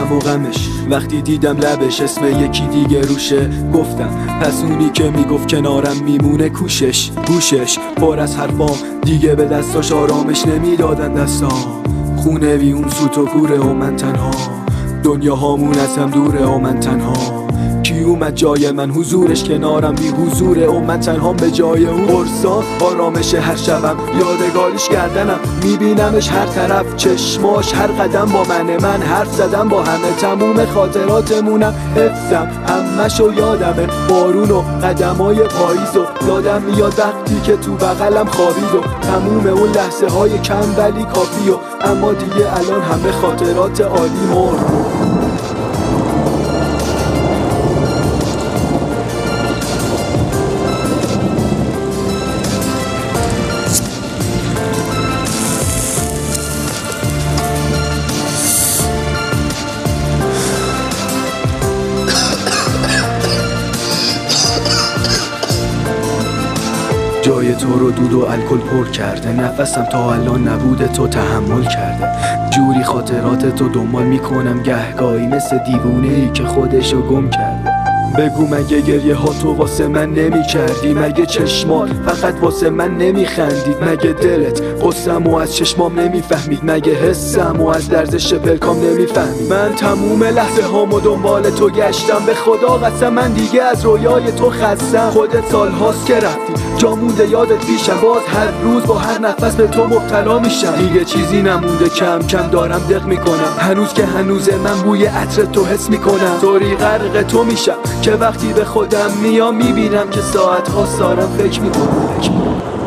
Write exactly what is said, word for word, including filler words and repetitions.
دلم و غمش. وقتی دیدم لبش اسم یکی دیگه روشه، گفتم پس اونی که میگفت کنارم میمونه کوشش. گوشش پر از حرفام دیگه به دستاش آرامش نمیدادن دستام. خونه بی اون سوت و کوره و من تنها، دنیا هامون از هم دوره و من تنها. کی اومد جای من؟ حضورش کنارم بی حضوره و من تنهام به جای اون. برسا آرامش هر شبم، یادگاریش گردنم، میبینمش هر طرف، چشماش هر قدم با منه. من حرف زدم با همه، تموم خاطراتمونم حفظم، همشو یادمه. بارون و قدمای پاییز و یادم میاد وقتی که تو بغلم خوابید و تموم اون لحظه های کم ولی کافی و اما دیگه الان همه خاطرات عالی مرد. جای تو رو دود و الکل پر کرده، نفسم تا الان نبوده تو تحمل کرده. جوری خاطرات تو دنبال میکنم گهگاهی مثل دیوونه ای که خودشو گم کرده. بگو مگه گریه ها تو واسه من نمی کردی؟ مگه چشمات فقط واسه من نمی خندید؟ مگه دلت قصم و از چشمام نمی فهمید؟ مگه حسم و از لرزش پلکام نمی فهمید؟ من تموم لحظه هامو دنبال تو گشتم، به خدا قسم من دیگه از رویای تو خستم. خودت سال هاست که رفتی، جا مونده یادت پیشم، باز هر روز با هر نفس به تو مبتلا میشم. دیگه چیزی نمونده، کم کم دارم دق میکنم، هنوز که هنوزه من بوی عطر تو حس میکنم. طوری غرق تو میشم که وقتی به خودم میام میبینم که ساعت ها دارم فکر میکنم.